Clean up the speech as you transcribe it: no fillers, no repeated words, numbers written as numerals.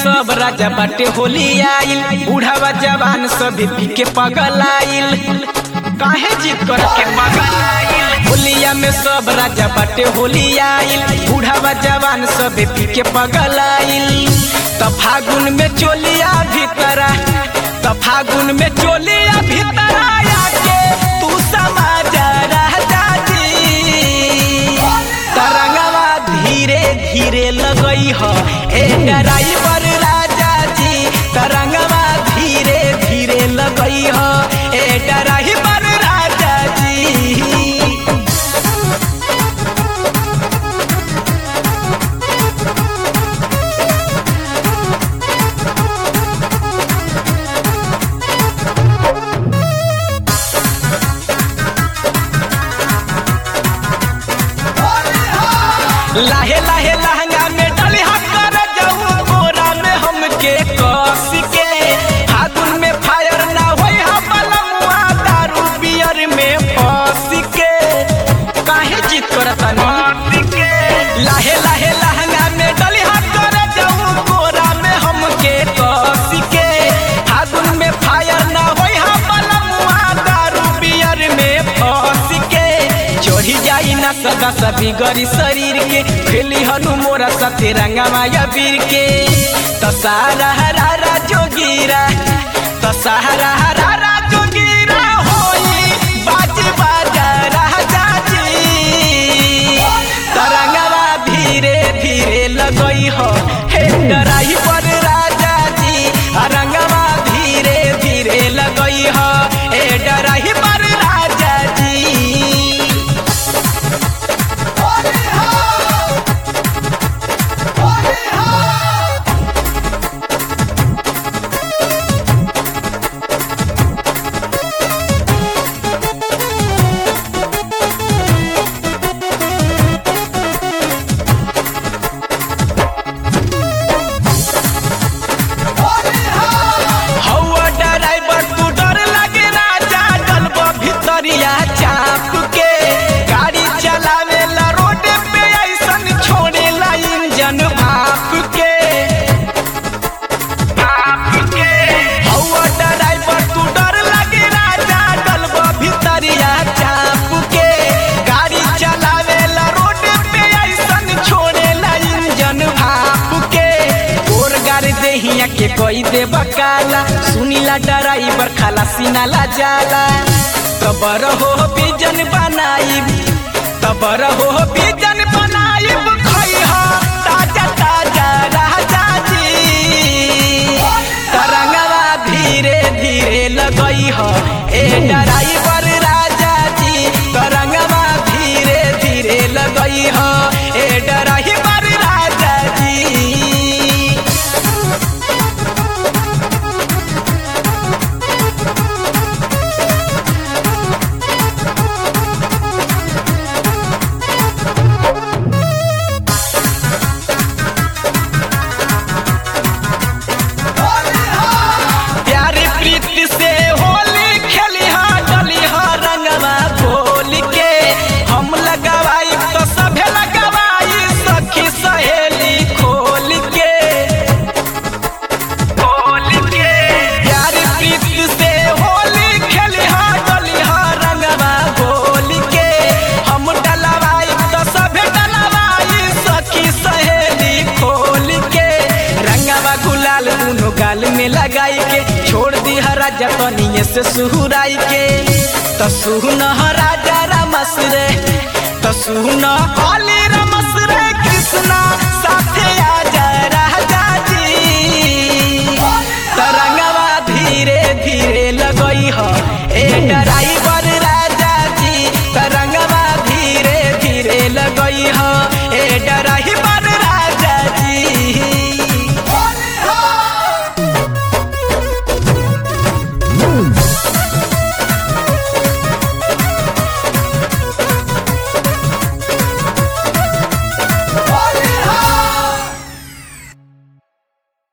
सब राजा बाटे होली आइल, बूढ़ावा जवान सब पी के पगल आइल। काहे जिद कर के पगल आइल? होलिया में सब राजा बाटे होली आइल, बूढ़ावा जवान सब पी के पगल आइल। त फागुन में चोलिया भीतरा, त फागुन में चोलिया भीतरा आके तू समाज राजा जी। तरंगवा धीरे धीरे लगई हो ए ड्राइवर राजा जी, तरंगवा धीरे धीरे लगई हो ए ड्राइवर राजा जी। लाहे लाहे लहंगा में डलिया कर जाऊं गोरा में हमके कस के। फागुन में फायर ना होई हम बलमुआ दारू बियर में फंस के। काहे जिद करता नहीं के? लाहे लाहे लहंगा में डलिया कर जाऊं गोरा में हमके कस के। फागुन में फायर ना होई हम बलमुआ दारू बियर में फंस के। चढ़ी जाई ना सदा सभी गरी शरीर के, खेली हनु मोरा साथे रंगवा या वीर के। तो सारा हरा जोगीरा, तो सारा हरा जोगीरा होई बाजी बाजा राजा जी। तरंगवा धीरे धीरे लगई हो हे ड्राइवर राजा जी, रंगवा धीरे धीरे लगई हो हे ड्राइवर राजा जी। चाप के गाड़ी चलावे ला रोड पे ऐसन छोड़े ला इंजन भाप के। हवा ड्राइवर तू डर लगे राजा डलबो भितरिया चाप के। गाड़ी चलावे ला रोड पे ऐसन छोड़े ला इंजन भाप के। गोर गार देहिया के कोई दे बकाला, सुनीला ड्राइवर खाला सीना ला जाला। तबर हो बिजन बनाइब, तबर हो बिजन बनाइब खइहा ताजा ताजा राजा जी। तरंगवा धीरे धीरे लगई हो ए ड्राइवर राजा जी, तरंगवा धीरे धीरे लगई हो ए ड्राइवर राजा जी। गाल में लगाई के छोड़ दी राजा तनिए से सुहुराई के। तो सुन राजा रमस रे, तो सुन अली रमस रे कृष्णा साथे आजा राजा जी। तरंगवा धीरे धीरे लगई हो ए ड्राइवर